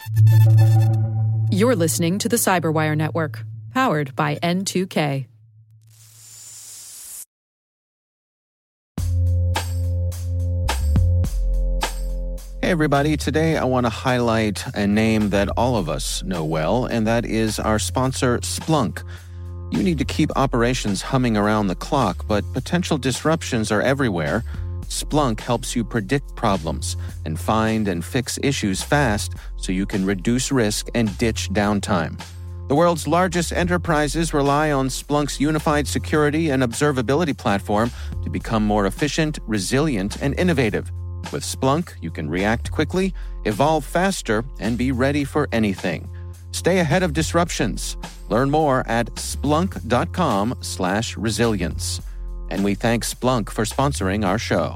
You're listening to the Cyberwire Network, powered by N2K. Hey everybody, today I want to highlight a name that all of us know well, and that is our sponsor, Splunk. You need to keep operations humming around the clock, but potential disruptions are everywhere. Splunk helps you predict problems and find and fix issues fast so you can reduce risk and ditch downtime. The world's largest enterprises rely on Splunk's unified security and observability platform to become more efficient, resilient, and innovative. With Splunk, you can react quickly, evolve faster, and be ready for anything. Stay ahead of disruptions. Learn more at splunk.com/resilience. And we thank Splunk for sponsoring our show.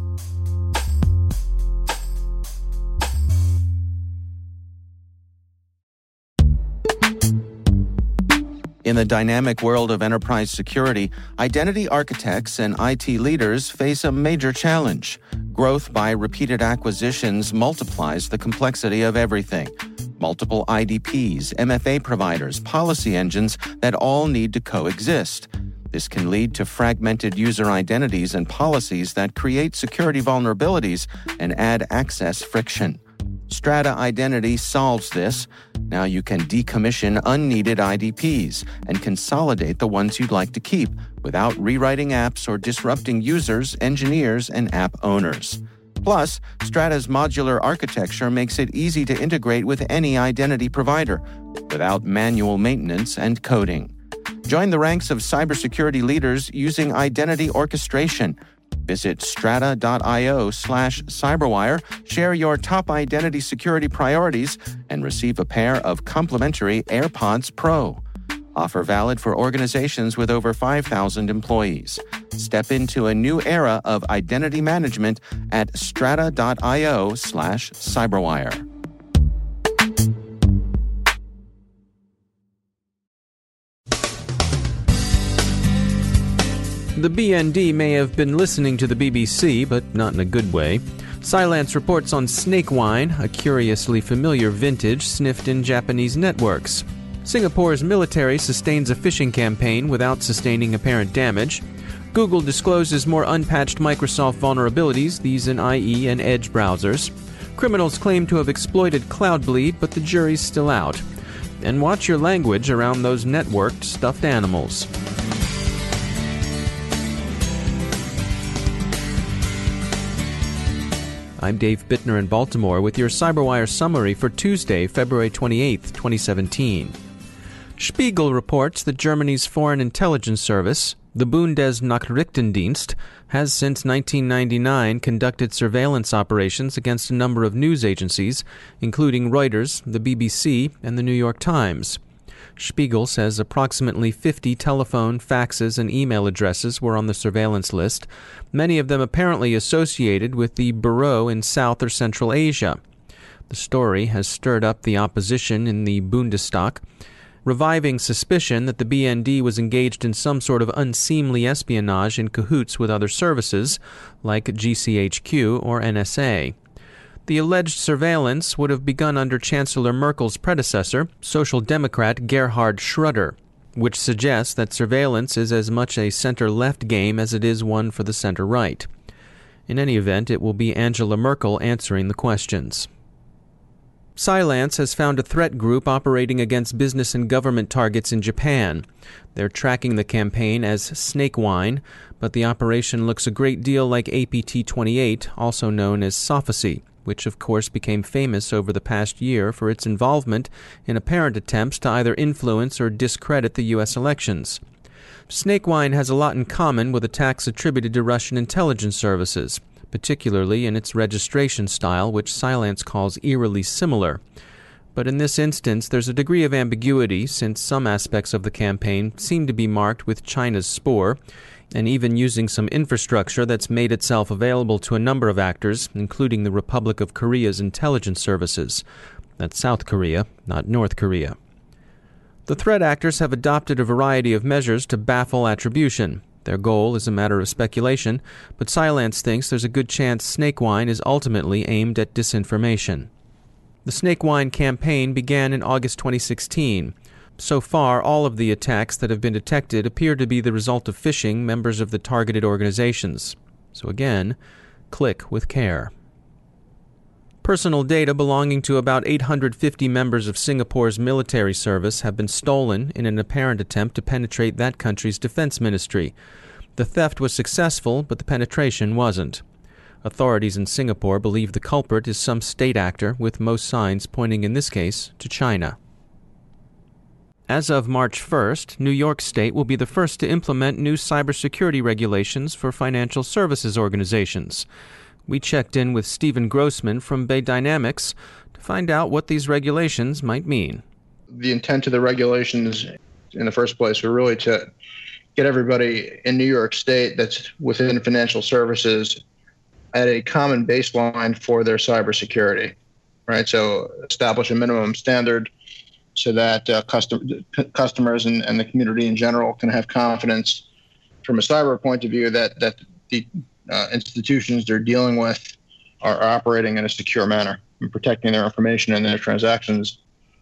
In the dynamic world of enterprise security, identity architects and IT leaders face a major challenge. Growth by repeated acquisitions multiplies the complexity of everything. Multiple IDPs, MFA providers, policy engines that all need to coexist. This can lead to fragmented user identities and policies that create security vulnerabilities and add access friction. Strata Identity solves this. Now you can decommission unneeded IDPs and consolidate the ones you'd like to keep without rewriting apps or disrupting users, engineers, and app owners. Plus, Strata's modular architecture makes it easy to integrate with any identity provider without manual maintenance and coding. Join the ranks of cybersecurity leaders using identity orchestration. Visit strata.io/cyberwire, share your top identity security priorities, and receive a pair of complimentary AirPods Pro. Offer valid for organizations with over 5,000 employees. Step into a new era of identity management at strata.io/cyberwire. The BND may have been listening to the BBC, but not in a good way. Cylance reports on snake wine, a curiously familiar vintage sniffed in Japanese networks. Singapore's military sustains a phishing campaign without sustaining apparent damage. Google discloses more unpatched Microsoft vulnerabilities, these in IE and Edge browsers. Criminals claim to have exploited Cloudbleed, but the jury's still out. And watch your language around those networked stuffed animals. I'm Dave Bittner in Baltimore with your CyberWire summary for Tuesday, February 28, 2017. Spiegel reports that Germany's Foreign Intelligence Service, the Bundesnachrichtendienst, has since 1999 conducted surveillance operations against a number of news agencies, including Reuters, the BBC, and the New York Times. Spiegel says approximately 50 telephone, faxes, and email addresses were on the surveillance list, many of them apparently associated with the bureau in South or Central Asia. The story has stirred up the opposition in the Bundestag, reviving suspicion that the BND was engaged in some sort of unseemly espionage in cahoots with other services, like GCHQ or NSA. The alleged surveillance would have begun under Chancellor Merkel's predecessor, Social Democrat Gerhard Schröder, which suggests that surveillance is as much a center-left game as it is one for the center-right. In any event, it will be Angela Merkel answering the questions. Cylance has found a threat group operating against business and government targets in Japan. They're tracking the campaign as Snake Wine, but the operation looks a great deal like APT-28, also known as Sophacy, which of course became famous over the past year for its involvement in apparent attempts to either influence or discredit the U.S. elections. Snake Wine has a lot in common with attacks attributed to Russian intelligence services, particularly in its registration style, which Cylance calls eerily similar. But in this instance, there's a degree of ambiguity, since some aspects of the campaign seem to be marked with China's spore, and even using some infrastructure that's made itself available to a number of actors, including the Republic of Korea's intelligence services. That's South Korea, not North Korea. The threat actors have adopted a variety of measures to baffle attribution. Their goal is a matter of speculation, but Cylance thinks there's a good chance Snake Wine is ultimately aimed at disinformation. The Snake Wine campaign began in August 2016. So far, all of the attacks that have been detected appear to be the result of phishing members of the targeted organizations. So again, click with care. Personal data belonging to about 850 members of Singapore's military service have been stolen in an apparent attempt to penetrate that country's defense ministry. The theft was successful, but the penetration wasn't. Authorities in Singapore believe the culprit is some state actor, with most signs pointing in this case to China. As of March 1st, New York State will be the first to implement new cybersecurity regulations for financial services organizations. We checked in with Stephen Grossman from Bay Dynamics to find out what these regulations might mean. The intent of the regulations in the first place were really to get everybody in New York State that's within financial services at a common baseline for their cybersecurity, right? So establish a minimum standard so that customers and the community in general can have confidence from a cyber point of view that the institutions they're dealing with are operating in a secure manner and protecting their information and their transactions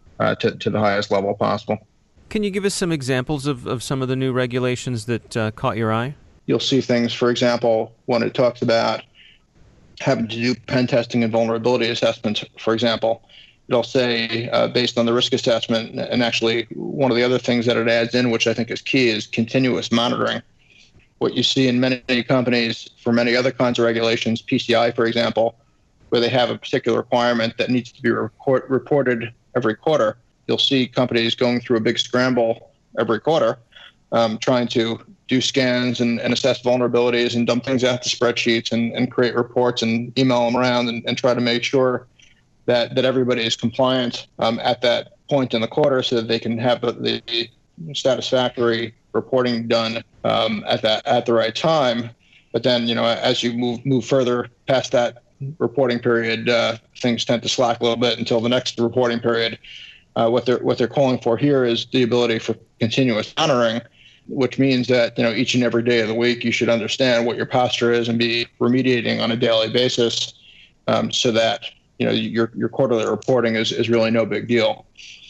to the highest level possible. Can you give us some examples of some of the new regulations that caught your eye? You'll see things, for example, when it talks about having to do pen testing and vulnerability assessments, for example. It'll say, based on the risk assessment, and actually one of the other things that it adds in, which I think is key, is continuous monitoring. What you see in many companies for many other kinds of regulations, PCI, for example, where they have a particular requirement that needs to be reported every quarter, you'll see companies going through a big scramble every quarter, trying to do scans and assess vulnerabilities and dump things out to spreadsheets and create reports and email them around and try to make sure that everybody is compliant at that point in the quarter so that they can have the satisfactory reporting done at the right time. But then, as you move further past that reporting period, things tend to slack a little bit until the next reporting period. What they're calling for here is the ability for continuous monitoring, which means that each and every day of the week you should understand what your posture is and be remediating on a daily basis, so that your quarterly reporting is really no big deal.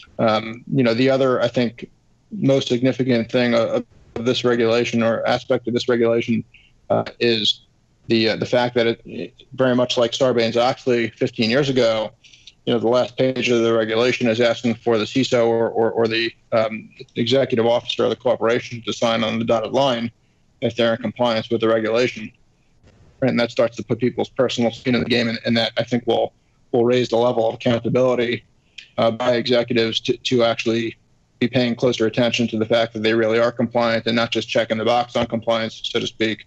The other, I think, most significant thing of this regulation or aspect of this regulation is the fact that it very much like Sarbanes-Oxley 15 years ago, the last page of the regulation is asking for the CISO or the executive officer of the corporation to sign on the dotted line if they're in compliance with the regulation. And that starts to put people's personal skin in the game, and that I think will raise the level of accountability by executives to actually be paying closer attention to the fact that they really are compliant and not just checking the box on compliance, so to speak.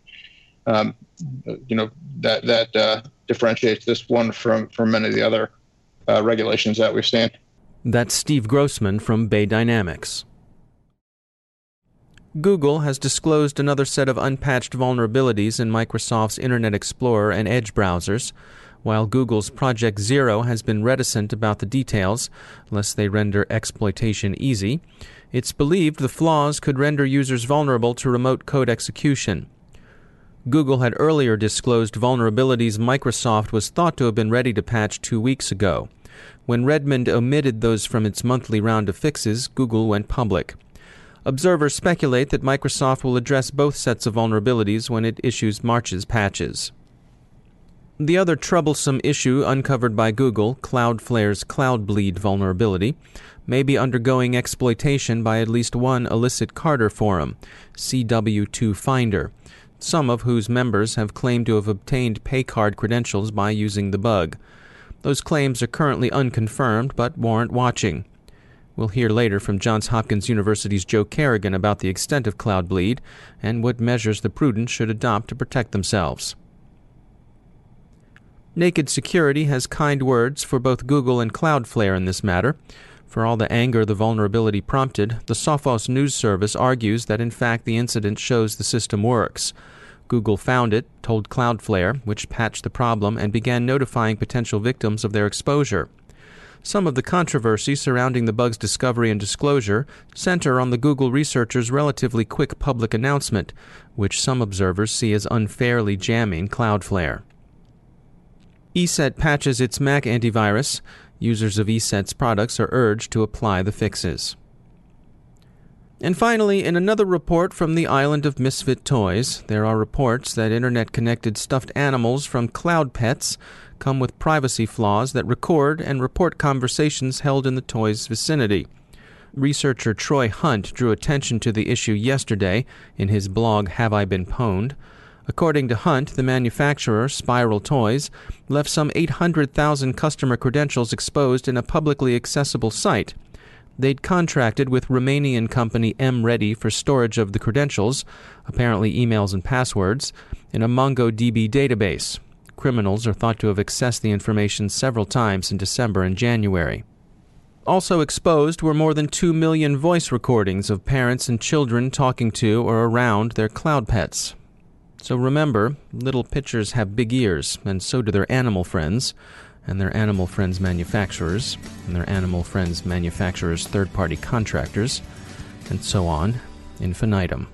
That differentiates this one from many of the other regulations that we've seen. That's Steve Grossman from Bay Dynamics. Google has disclosed another set of unpatched vulnerabilities in Microsoft's Internet Explorer and Edge browsers, while Google's Project Zero has been reticent about the details, lest they render exploitation easy. It's believed the flaws could render users vulnerable to remote code execution. Google had earlier disclosed vulnerabilities Microsoft was thought to have been ready to patch 2 weeks ago. When Redmond omitted those from its monthly round of fixes, Google went public. Observers speculate that Microsoft will address both sets of vulnerabilities when it issues March's patches. The other troublesome issue uncovered by Google, Cloudflare's CloudBleed vulnerability, may be undergoing exploitation by at least one illicit Carter forum, CW2 Finder, some of whose members have claimed to have obtained paycard credentials by using the bug. Those claims are currently unconfirmed, but warrant watching. We'll hear later from Johns Hopkins University's Joe Carrigan about the extent of CloudBleed and what measures the prudent should adopt to protect themselves. Naked Security has kind words for both Google and Cloudflare in this matter. For all the anger the vulnerability prompted, the Sophos news service argues that in fact the incident shows the system works. Google found it, told Cloudflare, which patched the problem and began notifying potential victims of their exposure. Some of the controversy surrounding the bug's discovery and disclosure center on the Google researchers' relatively quick public announcement, which some observers see as unfairly jamming Cloudflare. ESET patches its Mac antivirus. Users of ESET's products are urged to apply the fixes. And finally, in another report from the island of misfit toys, there are reports that Internet-connected stuffed animals from Cloud Pets come with privacy flaws that record and report conversations held in the toy's vicinity. Researcher Troy Hunt drew attention to the issue yesterday in his blog Have I Been Pwned? According to Hunt, the manufacturer, Spiral Toys, left some 800,000 customer credentials exposed in a publicly accessible site. They'd contracted with Romanian company MReady for storage of the credentials, apparently emails and passwords, in a MongoDB database. Criminals are thought to have accessed the information several times in December and January. Also exposed were more than 2 million voice recordings of parents and children talking to or around their cloud pets. So remember, little pitchers have big ears, and so do their animal friends, and their animal friends' manufacturers, and their animal friends' manufacturers' third-party contractors, and so on, infinitum.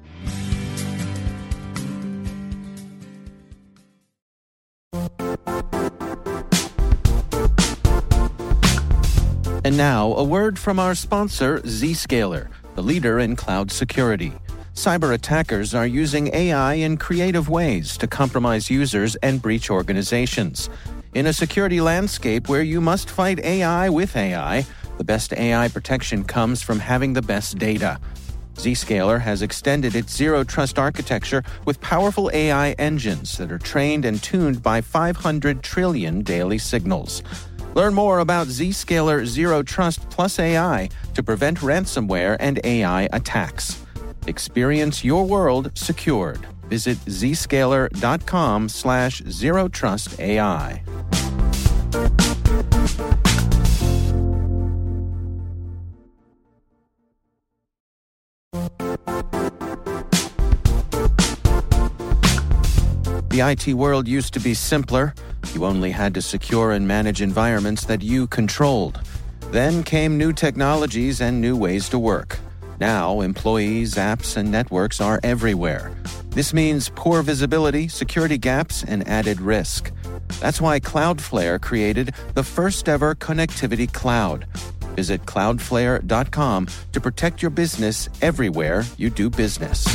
And now, a word from our sponsor, Zscaler, the leader in cloud security. Cyber attackers are using AI in creative ways to compromise users and breach organizations. In a security landscape where you must fight AI with AI, the best AI protection comes from having the best data. Zscaler has extended its Zero Trust architecture with powerful AI engines that are trained and tuned by 500 trillion daily signals. Learn more about Zscaler Zero Trust Plus AI to prevent ransomware and AI attacks. Experience your world secured. Visit zscaler.com/zerotrustai. The IT world used to be simpler. You only had to secure and manage environments that you controlled. Then came new technologies and new ways to work. Now, employees, apps, and networks are everywhere. This means poor visibility, security gaps, and added risk. That's why Cloudflare created the first-ever connectivity cloud. Visit cloudflare.com to protect your business everywhere you do business.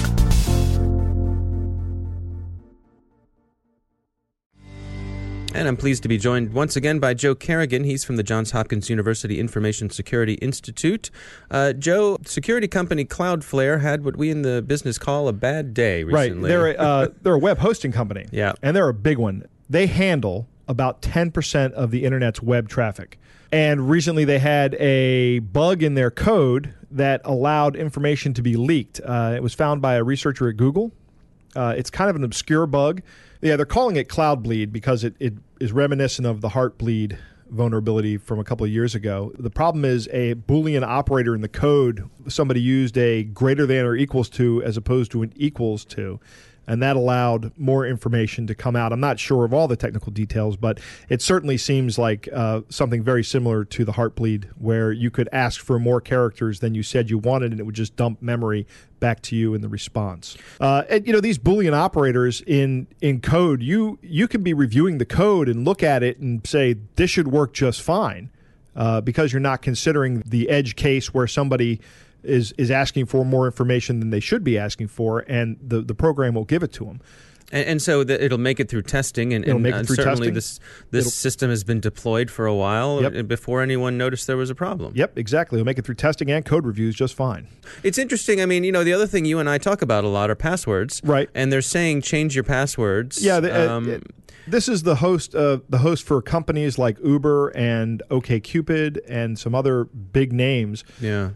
And I'm pleased to be joined once again by Joe Carrigan. He's from the Johns Hopkins University Information Security Institute. Joe, security company Cloudflare had what we in the business call a bad day recently. Right. They're a web hosting company. Yeah. And they're a big one. They handle about 10% of the internet's web traffic. And recently they had a bug in their code that allowed information to be leaked. It was found by a researcher at Google. It's kind of an obscure bug. Yeah, they're calling it Cloud Bleed because it is reminiscent of the Heartbleed vulnerability from a couple of years ago. The problem is a Boolean operator in the code. Somebody used a greater than or equals to as opposed to an equals to, and that allowed more information to come out. I'm not sure of all the technical details, but it certainly seems like something very similar to the Heartbleed, where you could ask for more characters than you said you wanted, and it would just dump memory back to you in the response. And these Boolean operators in code, you can be reviewing the code and look at it and say, this should work just fine, because you're not considering the edge case where somebody is asking for more information than they should be asking for, and the program will give it to them. And so it'll make it through testing, and certainly this system has been deployed for a while before anyone noticed there was a problem. Yep, exactly. It'll make it through testing and code reviews just fine. It's interesting. I mean, the other thing you and I talk about a lot are passwords. Right. And they're saying change your passwords. Yeah. This is the host for companies like Uber and OkCupid and some other big names. Yeah.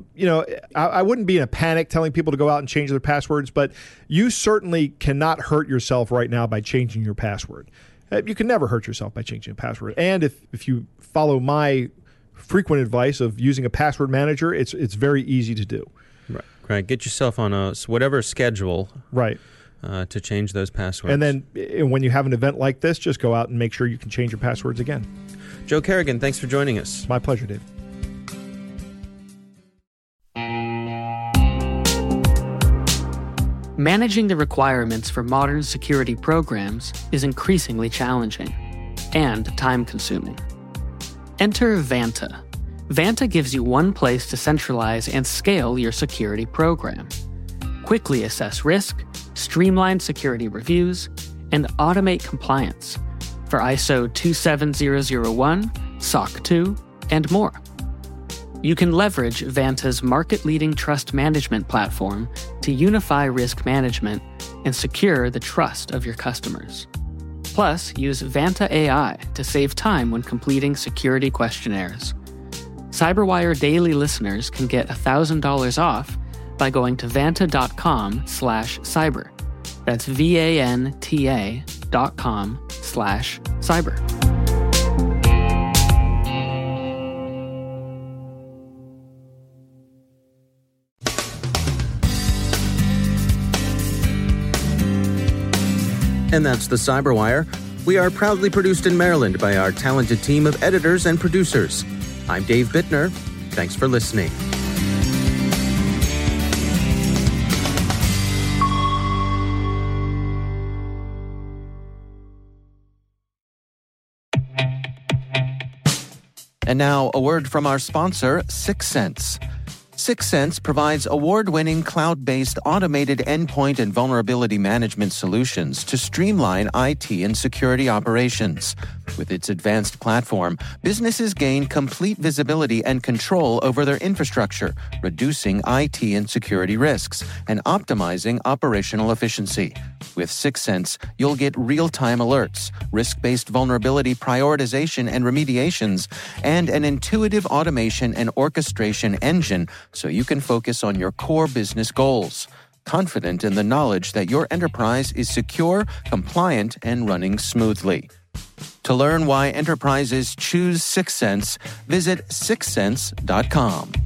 I wouldn't be in a panic telling people to go out and change their passwords, but you certainly cannot hurt yourself right now by changing your password. You can never hurt yourself by changing a password. And if you follow my frequent advice of using a password manager, it's very easy to do. Right. Get yourself on whatever schedule. Right. To change those passwords. And then when you have an event like this, just go out and make sure you can change your passwords again. Joe Carrigan, thanks for joining us. My pleasure, Dave. Managing the requirements for modern security programs is increasingly challenging and time-consuming. Enter Vanta. Vanta gives you one place to centralize and scale your security program. Quickly assess risk, streamline security reviews, and automate compliance for ISO 27001, SOC 2, and more. You can leverage Vanta's market-leading trust management platform to unify risk management and secure the trust of your customers. Plus, use Vanta AI to save time when completing security questionnaires. CyberWire Daily listeners can get $1,000 off by going to vanta.com/cyber. That's VANTA.com/cyber. And that's the CyberWire. We are proudly produced in Maryland by our talented team of editors and producers. I'm Dave Bittner. Thanks for listening. And now, a word from our sponsor, Syxsense. Syxsense provides award-winning cloud-based automated endpoint and vulnerability management solutions to streamline IT and security operations. With its advanced platform, businesses gain complete visibility and control over their infrastructure, reducing IT and security risks and optimizing operational efficiency. With Syxsense, you'll get real-time alerts, risk-based vulnerability prioritization and remediations, and an intuitive automation and orchestration engine so you can focus on your core business goals, confident in the knowledge that your enterprise is secure, compliant, and running smoothly. To learn why enterprises choose Syxsense, visit syxsense.com.